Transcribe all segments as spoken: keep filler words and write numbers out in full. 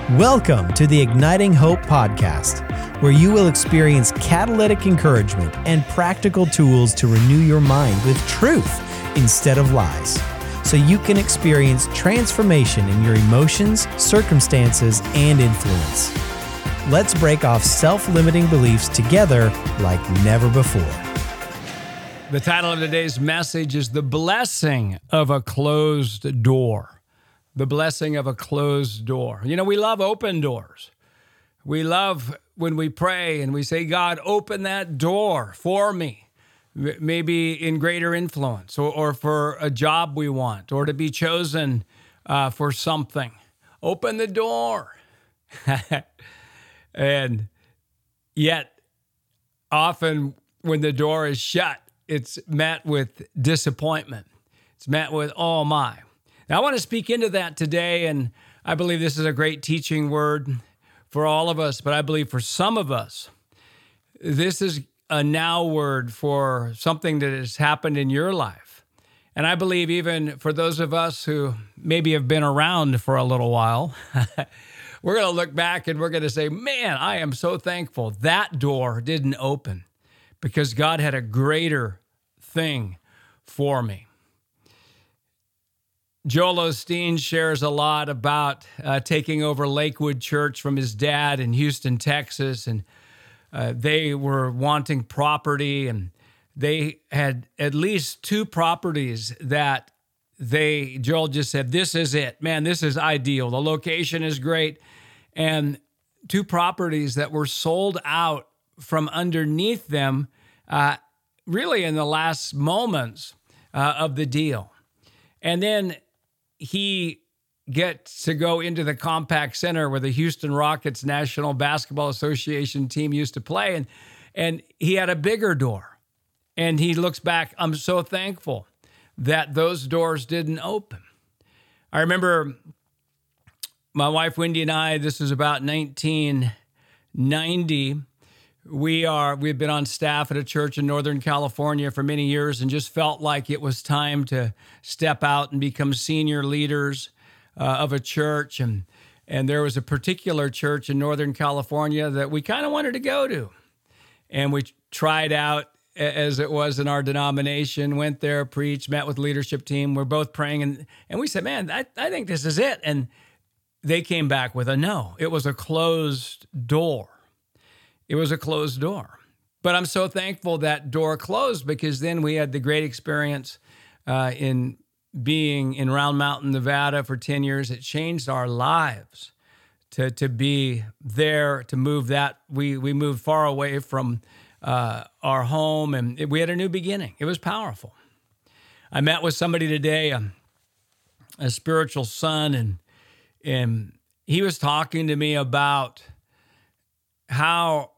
Welcome to the Igniting Hope podcast, where you will experience catalytic encouragement and practical tools to renew your mind with truth instead of lies, so you can experience transformation in your emotions, circumstances, and influence. Let's break off self-limiting beliefs together like never before. The title of today's message is The Blessing of a Closed Door. The blessing of a closed door. You know, we love open doors. We love when we pray and we say, God, open that door for me, maybe in greater influence or, or for a job we want or to be chosen uh, for something. Open the door. And yet, often when the door is shut, it's met with disappointment. It's met with, oh my. Now, I want to speak into that today, and I believe this is a great teaching word for all of us, but I believe for some of us, this is a now word for something that has happened in your life. And I believe even for those of us who maybe have been around for a little while, we're going to look back and we're going to say, man, I am so thankful that door didn't open because God had a greater thing for me. Joel Osteen shares a lot about uh, taking over Lakewood Church from his dad in Houston, Texas, and uh, they were wanting property, and they had at least two properties that they, Joel just said, this is it. Man, this is ideal. The location is great. And two properties that were sold out from underneath them uh, really in the last moments uh, of the deal. And then he gets to go into the Compaq Center where the Houston Rockets National Basketball Association team used to play. And, and he had a bigger door. And he looks back, I'm so thankful that those doors didn't open. I remember my wife, Wendy, and I, this was about nineteen ninety. We are, we've been on staff at a church in Northern California for many years and just felt like it was time to step out and become senior leaders uh, of a church. And, and there was a particular church in Northern California that we kind of wanted to go to. And we tried out as it was in our denomination, went there, preached, met with the leadership team. We're both praying. And, and we said, man, I, I think this is it. And they came back with a no. It was a closed door. It was a closed door. But I'm so thankful that door closed because then we had the great experience uh, in being in Round Mountain, Nevada for ten years. It changed our lives to, to be there, to move that. We, we moved far away from uh, our home, and it, we had a new beginning. It was powerful. I met with somebody today, a, a spiritual son, and, and he was talking to me about how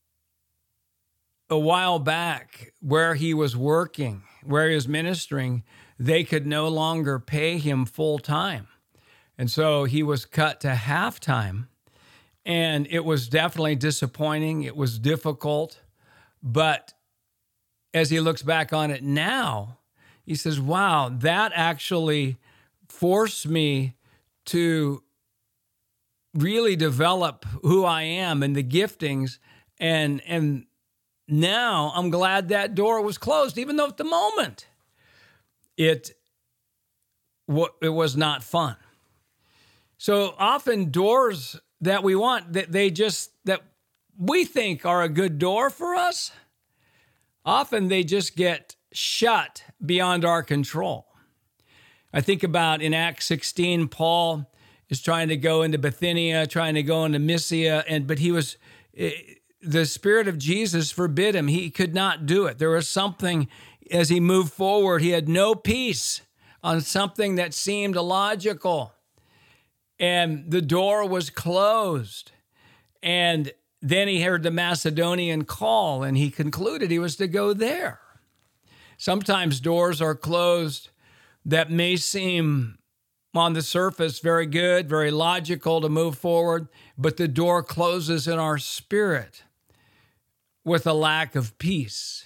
a while back where he was working, where he was ministering, they could no longer pay him full time. And so he was cut to half time. And it was definitely disappointing. It was difficult. But as he looks back on it now, he says, wow, that actually forced me to really develop who I am and the giftings. And, and now I'm glad that door was closed, even though at the moment it, it was not fun. So often doors that we want, that they just, that we think are a good door for us, often they just get shut beyond our control. I think about in Acts sixteen, Paul is trying to go into Bithynia, trying to go into Mysia, and but he was, the Spirit of Jesus forbid him. He could not do it. There was something, as he moved forward, he had no peace on something that seemed illogical. And the door was closed. And then he heard the Macedonian call, and he concluded he was to go there. Sometimes doors are closed that may seem on the surface very good, very logical to move forward, but the door closes in our spirit with a lack of peace.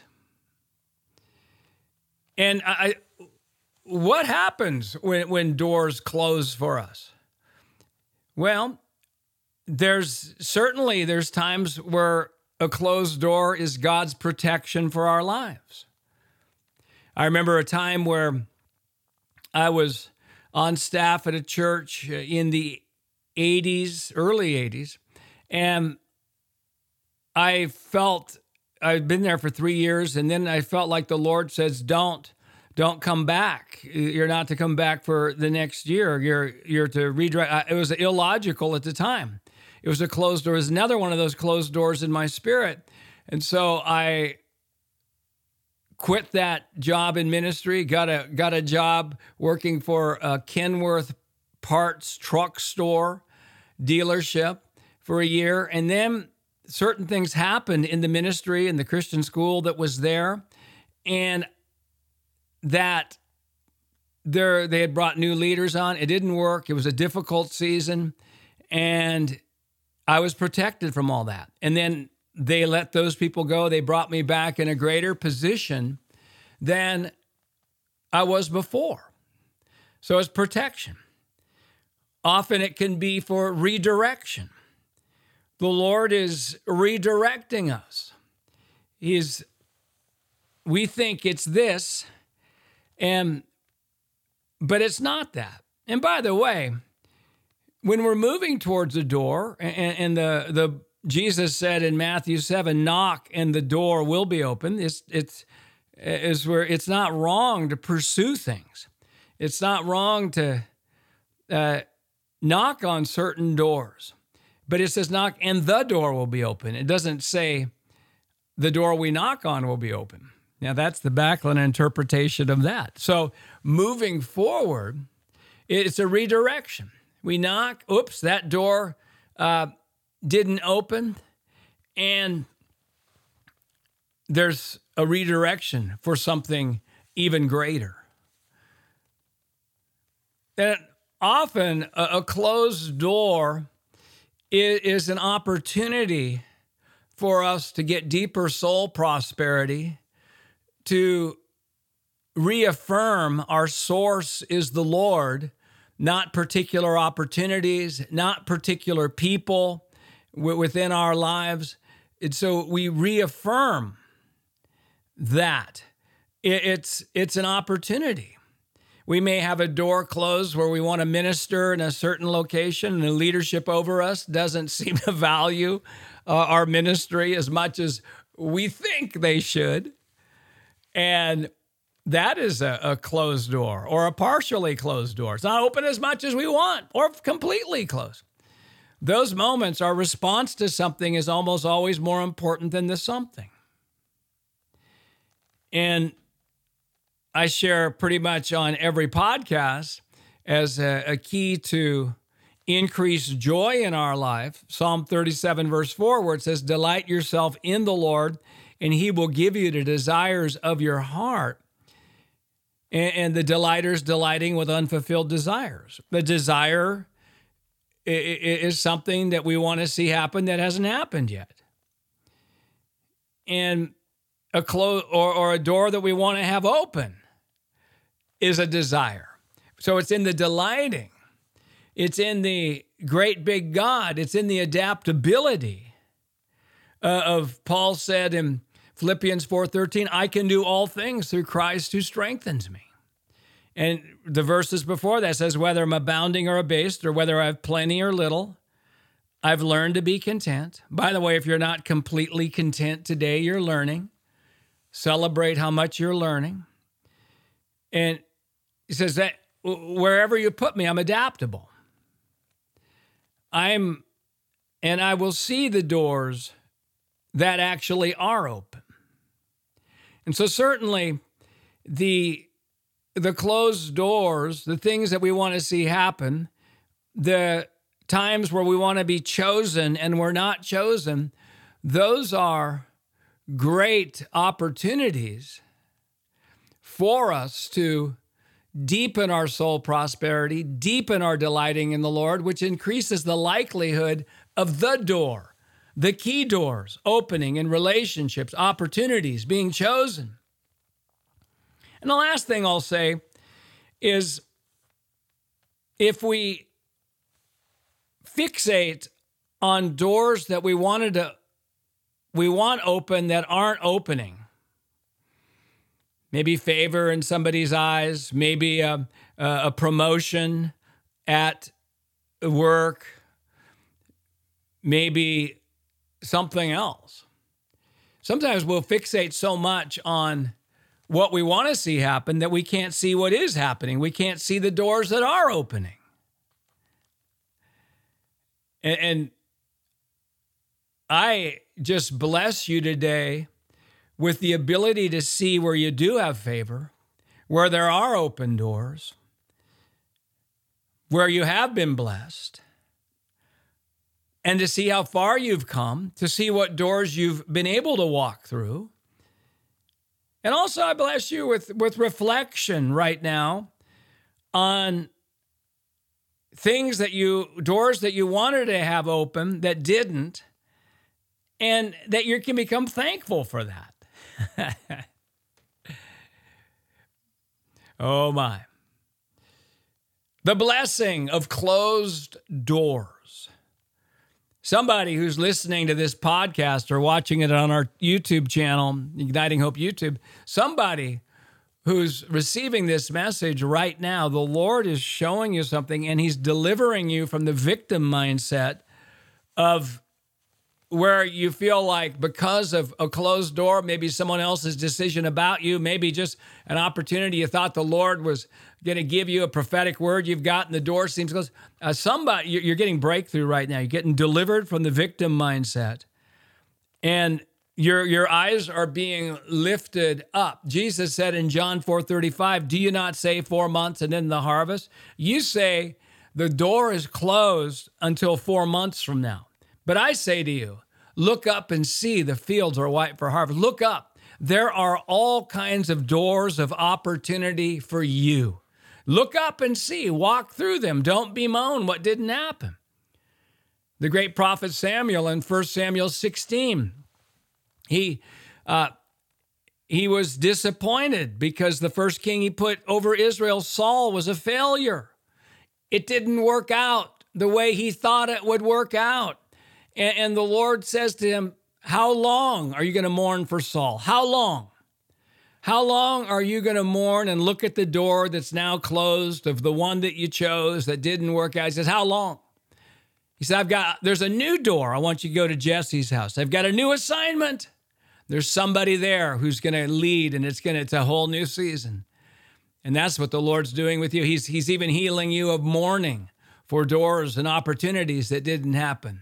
And I, what happens when, when doors close for us? Well, there's certainly there's times where a closed door is God's protection for our lives. I remember a time where I was on staff at a church in the eighties, early eighties, and I felt, I'd been there for three years, and then I felt like the Lord says, don't, don't come back. You're not to come back for the next year. You're, you're to redirect. It was illogical at the time. It was a closed door. It was another one of those closed doors in my spirit. And so I quit that job in ministry, got a got a job working for a Kenworth parts truck store dealership for a year. And then certain things happened in the ministry and the Christian school that was there. And that there they had brought new leaders on. It didn't work. It was a difficult season. And I was protected from all that. And then they let those people go. They brought me back in a greater position than I was before. So it's protection. Often it can be for redirection. The Lord is redirecting us. He's, we think it's this, and but it's not that. And by the way, when we're moving towards a door, and, and the the Jesus said in Matthew seven, knock and the door will be open. It's it's is where it's not wrong to pursue things. It's not wrong to uh, knock on certain doors, but it says knock and the door will be open. It doesn't say the door we knock on will be open. Now that's the Backlund interpretation of that. So moving forward, it's a redirection. We knock, oops, that door uh, didn't open, and there's a redirection for something even greater. And often a, a closed door is, is an opportunity for us to get deeper soul prosperity, to reaffirm our source is the Lord, not particular opportunities, not particular people within our lives. And so we reaffirm that it's it's an opportunity. We may have a door closed where we want to minister in a certain location, and the leadership over us doesn't seem to value uh, our ministry as much as we think they should. And that is a, a closed door or a partially closed door. It's not open as much as we want or completely closed. Those moments, our response to something is almost always more important than the something. And I share pretty much on every podcast as a, a key to increase joy in our life, Psalm thirty-seven, verse four, where it says, delight yourself in the Lord, and he will give you the desires of your heart. And, and the delighters delighting with unfulfilled desires. The desire is something that we want to see happen that hasn't happened yet. And a close or, or a door that we want to have open is a desire. So it's in the delighting. It's in the great big God. It's in the adaptability uh, of Paul said in Philippians four thirteen, I can do all things through Christ who strengthens me. And the verses before that says, whether I'm abounding or abased, or whether I have plenty or little, I've learned to be content. By the way, if you're not completely content today, you're learning. Celebrate how much you're learning. And he says that wherever you put me, I'm adaptable. I'm, and I will see the doors that actually are open. And so certainly the the closed doors, the things that we want to see happen, the times where we want to be chosen and we're not chosen, those are great opportunities for us to deepen our soul prosperity, deepen our delighting in the Lord, which increases the likelihood of the door, the key doors opening in relationships, opportunities being chosen. And the last thing I'll say is if we fixate on doors that we wanted to, we want open that aren't opening. Maybe favor in somebody's eyes, maybe a, a promotion at work, maybe something else. Sometimes we'll fixate so much on what we want to see happen that we can't see what is happening. We can't see the doors that are opening. And, and I just bless you today with the ability to see where you do have favor, where there are open doors, where you have been blessed, and to see how far you've come, to see what doors you've been able to walk through. And also, I bless you with, with reflection right now on things that you, doors that you wanted to have open that didn't, and that you can become thankful for that. Oh my. The blessing of closed doors. Somebody who's listening to this podcast or watching it on our YouTube channel, Igniting Hope YouTube, somebody who's receiving this message right now, the Lord is showing you something, and he's delivering you from the victim mindset of where you feel like because of a closed door, maybe someone else's decision about you, maybe just an opportunity you thought the Lord was going to give you, a prophetic word you've got, and the door seems closed. Uh, somebody, you're getting breakthrough right now. You're getting delivered from the victim mindset, and your your eyes are being lifted up. Jesus said in John four thirty-five, do you not say four months and then the harvest? You say the door is closed until four months from now. But I say to you, look up and see the fields are white for harvest. Look up. There are all kinds of doors of opportunity for you. Look up and see. Walk through them. Don't bemoan what didn't happen. The great prophet Samuel in First Samuel sixteen, he, uh, he was disappointed because the first king he put over Israel, Saul, was a failure. It didn't work out the way he thought it would work out. And the Lord says to him, how long are you going to mourn for Saul? How long? How long are you going to mourn and look at the door that's now closed of the one that you chose that didn't work out? He says, how long? He said, I've got, there's a new door. I want you to go to Jesse's house. I've got a new assignment. There's somebody there who's going to lead, and it's going to, it's a whole new season. And that's what the Lord's doing with you. He's, he's even healing you of mourning for doors and opportunities that didn't happen.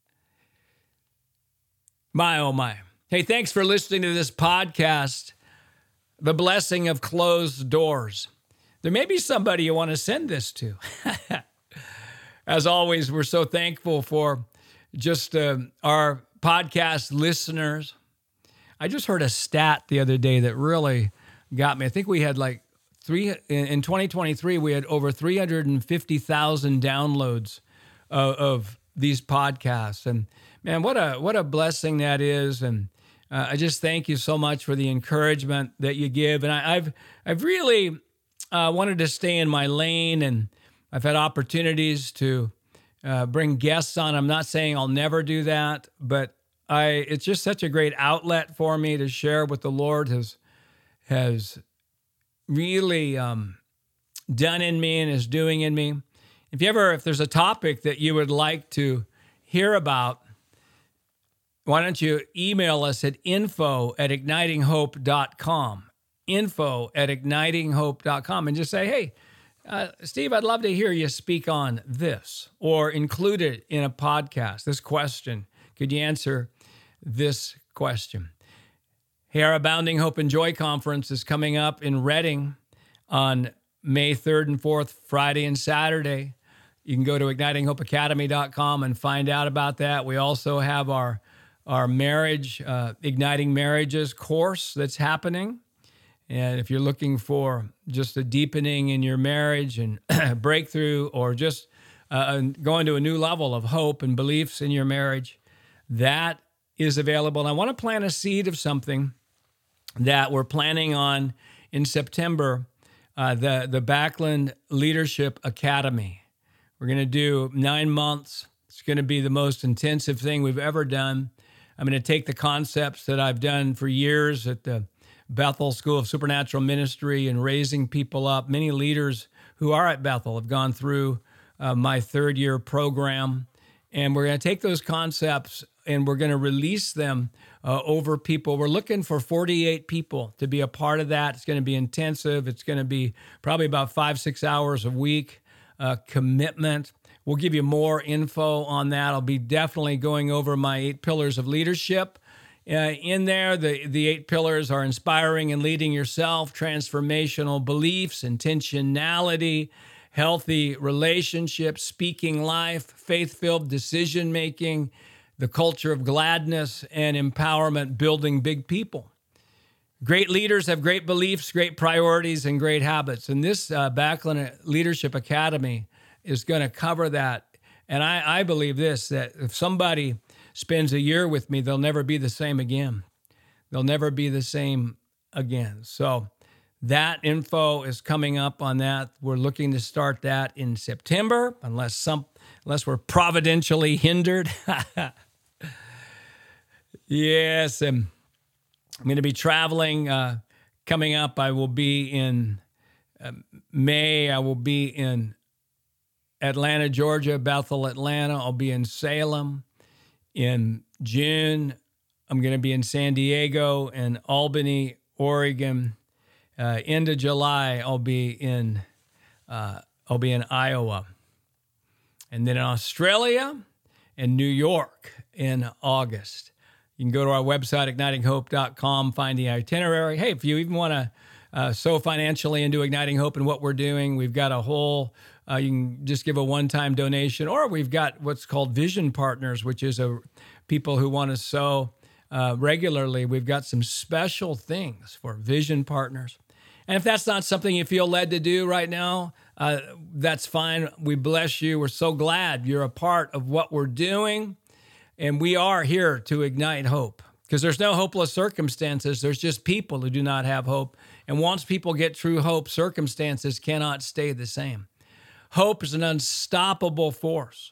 My, oh my. Hey, thanks for listening to this podcast, The Blessing of Closed Doors. There may be somebody you want to send this to. As always, we're so thankful for just uh, our podcast listeners. I just heard a stat the other day that really got me. I think we had like three, in twenty twenty-three, we had over three hundred fifty thousand downloads of, of these podcasts. And man, what a what a blessing that is. And uh, I just thank you so much for the encouragement that you give. And I, I've I've really uh, wanted to stay in my lane, and I've had opportunities to uh, bring guests on. I'm not saying I'll never do that, but I it's just such a great outlet for me to share what the Lord has has really um, done in me and is doing in me. If you ever, if there's a topic that you would like to hear about, why don't you email us at info at igniting hope dot com, info at igniting hope dot com, and just say, hey, uh, Steve, I'd love to hear you speak on this, or include it in a podcast, this question. Could you answer this question? Hey, our Abounding Hope and Joy Conference is coming up in Redding on May third and fourth, Friday and Saturday. You can go to igniting hope academy dot com and find out about that. We also have our our marriage, uh, Igniting Marriages course that's happening. And if you're looking for just a deepening in your marriage and breakthrough, or just uh, going to a new level of hope and beliefs in your marriage, that is available. And I want to plant a seed of something that we're planning on in September, uh, the, the Backlund Leadership Academy. We're going to do nine months. It's going to be the most intensive thing we've ever done. I'm going to take the concepts that I've done for years at the Bethel School of Supernatural Ministry and raising people up. Many leaders who are at Bethel have gone through uh, my third year program. And we're going to take those concepts and we're going to release them uh, over people. We're looking for forty-eight people to be a part of that. It's going to be intensive. It's going to be probably about five, six hours a week uh, commitment. We'll give you more info on that. I'll be definitely going over my eight pillars of leadership. Uh, in there, the, the eight pillars are inspiring and leading yourself, transformational beliefs, intentionality, healthy relationships, speaking life, faith-filled decision-making, the culture of gladness and empowerment, building big people. Great leaders have great beliefs, great priorities, and great habits. And this uh, Backlund Leadership Academy is going to cover that. And I, I believe this, that if somebody spends a year with me, they'll never be the same again. They'll never be the same again. So that info is coming up on that. We're looking to start that in September, unless some, unless we're providentially hindered. Yes, and I'm going to be traveling. Uh, coming up, I will be in uh, May. I will be in Atlanta, Georgia, Bethel, Atlanta. I'll be in Salem. In June, I'm going to be in San Diego and Albany, Oregon. Uh, end of July, I'll be in uh, I'll be in Iowa, and then in Australia and New York in August. You can go to our website, igniting hope dot com, find the itinerary. Hey, if you even want to uh, sow financially into Igniting Hope and what we're doing, we've got a whole. Uh, you can just give a one-time donation, or we've got what's called Vision Partners, which is a people who want to sow uh, regularly. We've got some special things for Vision Partners. And if that's not something you feel led to do right now, uh, that's fine. We bless you. We're so glad you're a part of what we're doing. And we are here to ignite hope, because there's no hopeless circumstances. There's just people who do not have hope. And once people get true hope, circumstances cannot stay the same. Hope is an unstoppable force.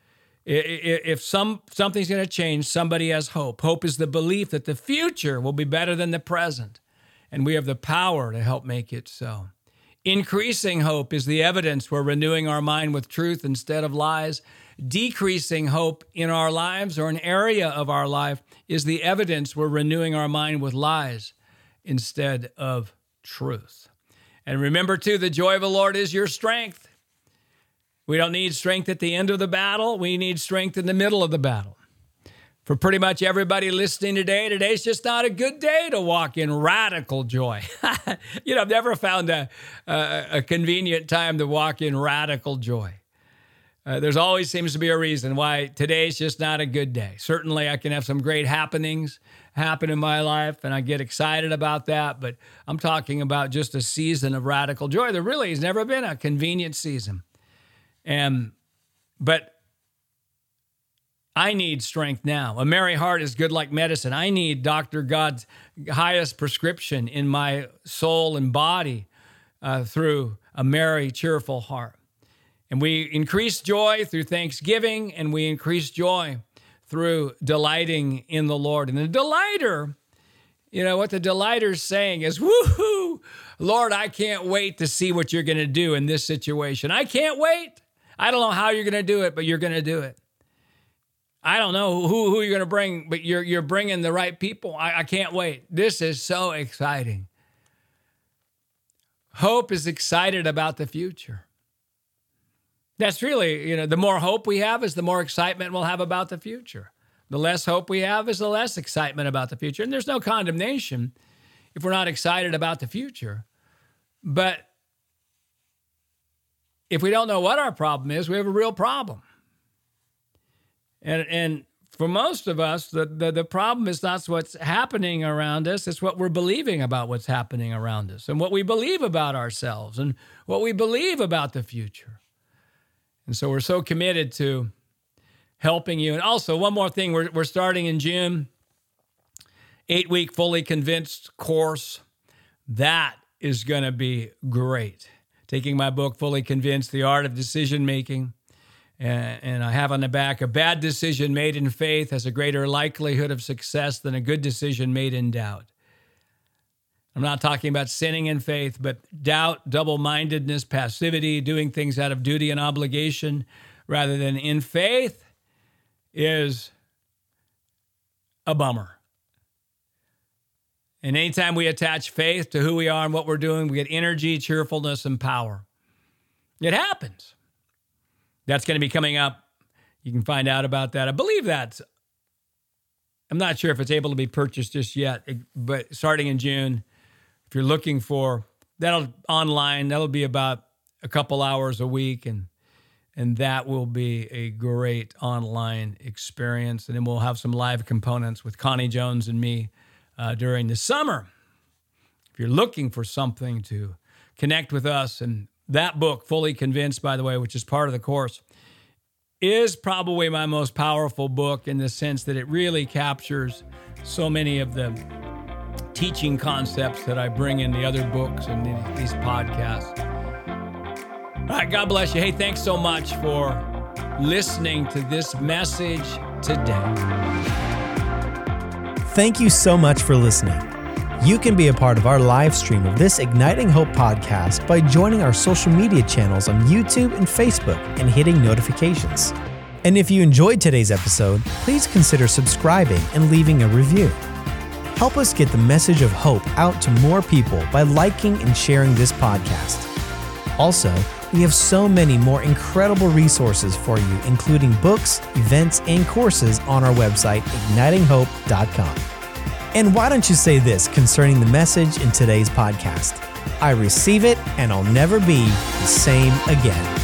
If some something's going to change, somebody has hope. Hope is the belief that the future will be better than the present, and we have the power to help make it so. Increasing hope is the evidence we're renewing our mind with truth instead of lies. Decreasing hope in our lives or an area of our life is the evidence we're renewing our mind with lies instead of truth. And remember, too, the joy of the Lord is your strength. We don't need strength at the end of the battle. We need strength in the middle of the battle. For pretty much everybody listening today, today's just not a good day to walk in radical joy. You know, I've never found a, a, a convenient time to walk in radical joy. Uh, there's always seems to be a reason why today's just not a good day. Certainly, I can have some great happenings happen in my life, and I get excited about that, but I'm talking about just a season of radical joy. There really has never been a convenient season. And, but I need strength now. A merry heart is good like medicine. I need Doctor God's highest prescription in my soul and body uh, through a merry, cheerful heart. And we increase joy through thanksgiving, and we increase joy through delighting in the Lord. And the delighter, you know, what the delighter's saying is, woohoo, Lord, I can't wait to see what you're going to do in this situation. I can't wait. I don't know how you're going to do it, but you're going to do it. I don't know who, who you're going to bring, but you're you're bringing the right people. I, I can't wait. This is so exciting. Hope is excited about the future. That's really, you know, the more hope we have is the more excitement we'll have about the future. The less hope we have is the less excitement about the future. And there's no condemnation if we're not excited about the future. But if we don't know what our problem is, we have a real problem. And and for most of us, the, the, the problem is not what's happening around us. It's what we're believing about what's happening around us and what we believe about ourselves and what we believe about the future. And so we're so committed to helping you. And also, one more thing, we're, we're starting in June, eight-week Fully Convinced course. That is going to be great. Taking my book, Fully Convinced, The Art of Decision Making, And, and I have on the back, a bad decision made in faith has a greater likelihood of success than a good decision made in doubt. I'm not talking about sinning in faith, but doubt, double-mindedness, passivity, doing things out of duty and obligation rather than in faith is a bummer. And anytime we attach faith to who we are and what we're doing, we get energy, cheerfulness, and power. It happens. That's going to be coming up. You can find out about that. I believe that's, I'm not sure if it's able to be purchased just yet, but starting in June, if you're looking for, that'll online, that'll be about a couple hours a week, and and that will be a great online experience. And then we'll have some live components with Connie Jones and me uh, during the summer. If you're looking for something to connect with us, and that book, Fully Convinced, by the way, which is part of the course, is probably my most powerful book in the sense that it really captures so many of the teaching concepts that I bring in the other books and these podcasts. All right, God bless you. Hey, thanks so much for listening to this message today. Thank you so much for listening. You can be a part of our live stream of this Igniting Hope podcast by joining our social media channels on YouTube and Facebook and hitting notifications. And if you enjoyed today's episode, please consider subscribing and leaving a review. Help us get the message of hope out to more people by liking and sharing this podcast. Also, we have so many more incredible resources for you, including books, events, and courses on our website, igniting hope dot com. And why don't you say this concerning the message in today's podcast? I receive it, and I'll never be the same again.